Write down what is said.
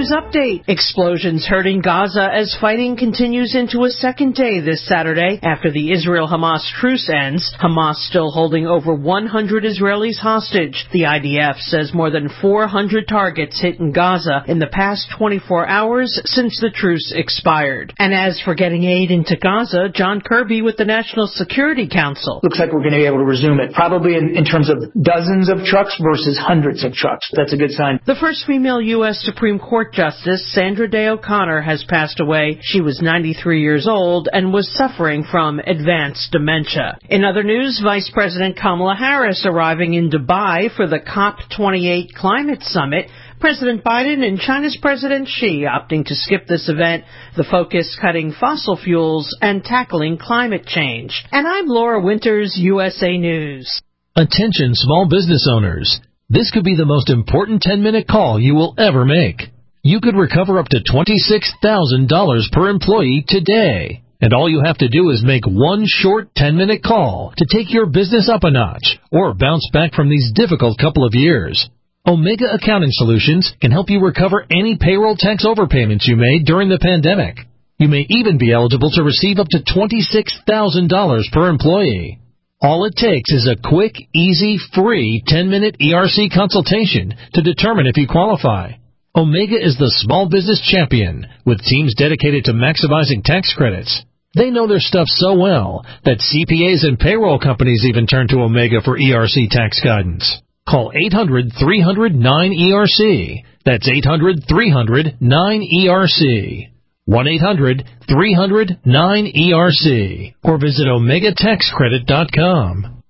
News Update. Explosions hurting Gaza as fighting continues into a second day this Saturday after the Israel-Hamas truce ends. Hamas still holding over 100 Israelis hostage. The IDF says more than 400 targets hit in Gaza in the past 24 hours since the truce expired. And as for getting aid into Gaza, John Kirby with the National Security Council. Looks like we're going to be able to resume it, probably in terms of dozens of trucks versus hundreds of trucks. That's a good sign. The first female U.S. Supreme Court Justice, Sandra Day O'Connor, has passed away. She was 93 years old and was suffering from advanced dementia. In other news, Vice President Kamala Harris arriving in Dubai for the COP28 Climate Summit. President Biden and China's President Xi opting to skip this event, the focus cutting fossil fuels and tackling climate change. And I'm Laura Winters, USA News. Attention small business owners. This could be the most important 10-minute call you will ever make. You could recover up to $26,000 per employee today. And all you have to do is make one short 10-minute call to take your business up a notch or bounce back from these difficult couple of years. Omega Accounting Solutions can help you recover any payroll tax overpayments you made during the pandemic. You may even be eligible to receive up to $26,000 per employee. All it takes is a quick, easy, free 10-minute ERC consultation to determine if you qualify. Omega is the small business champion with teams dedicated to maximizing tax credits. They know their stuff so well that CPAs and payroll companies even turn to Omega for ERC tax guidance. Call 800-300-9ERC. That's 800-300-9ERC. 1-800-300-9ERC. Or visit OmegaTaxCredit.com.